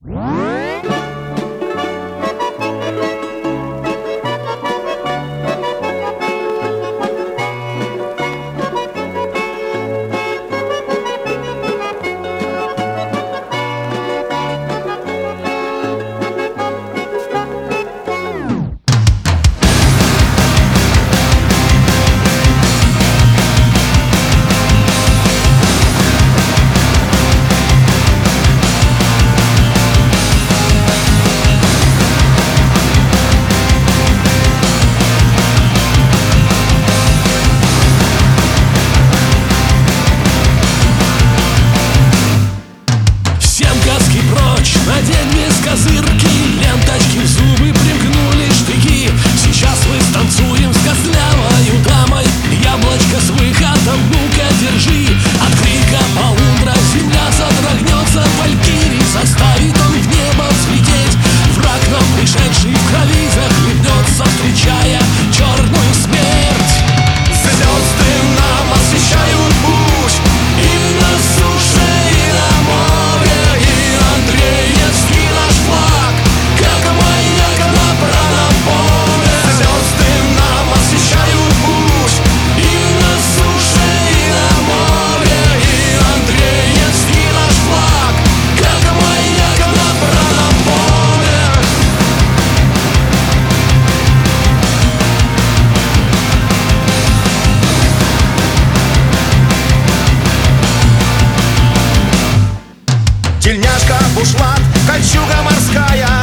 Надень без козырки, ленточки в зубы примкнули штыки. Сейчас мы станцуем с костлявою дамой. Яблочко с выходом, ну-ка держи. От крика полундра земля содрогнется. Валькирий заставит он в небо взлететь. Враг нам пришедший в крови захлебнется, встречая черную смерть. Звезды нам освещают путь и на суше, и на море. Андреевский наш флаг, как маяк на бранном поле. Звезды нам освещают путь и на суше, и на море. И Андреевский наш флаг, как маяк на бранном поле. Тельняшка, бушлат, кольчуга морская,